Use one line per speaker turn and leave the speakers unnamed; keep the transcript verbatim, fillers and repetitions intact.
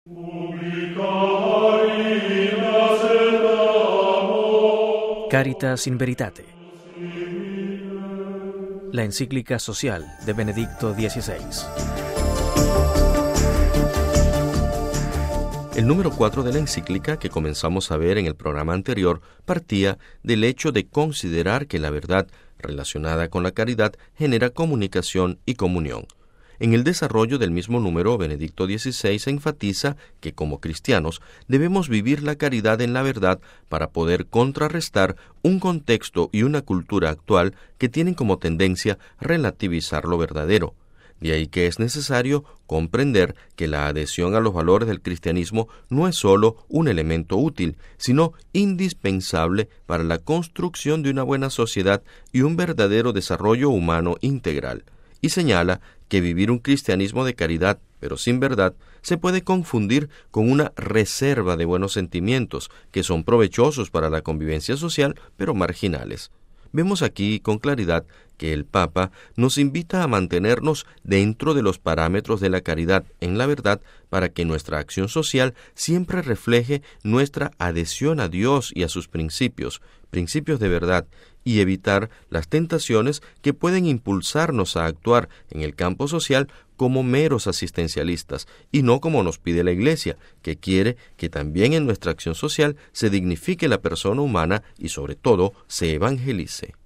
Caritas in Veritate, la encíclica social de Benedicto dieciséis.
El número cuatro de la encíclica, que comenzamos a ver en el programa anterior, partía del hecho de considerar que la verdad relacionada con la caridad genera comunicación y comunión. En el desarrollo del mismo número, Benedicto dieciséis enfatiza que como cristianos debemos vivir la caridad en la verdad para poder contrarrestar un contexto y una cultura actual que tienen como tendencia relativizar lo verdadero. De ahí que es necesario comprender que la adhesión a los valores del cristianismo no es solo un elemento útil, sino indispensable para la construcción de una buena sociedad y un verdadero desarrollo humano integral. Y señala que vivir un cristianismo de caridad, pero sin verdad, se puede confundir con una reserva de buenos sentimientos que son provechosos para la convivencia social, pero marginales. Vemos aquí con claridad que el Papa nos invita a mantenernos dentro de los parámetros de la caridad en la verdad para que nuestra acción social siempre refleje nuestra adhesión a Dios y a sus principios, principios de verdad, y evitar las tentaciones que pueden impulsarnos a actuar en el campo social como meros asistencialistas y no como nos pide la Iglesia, que quiere que también en nuestra acción social se dignifique la persona humana y sobre todo se evangelice.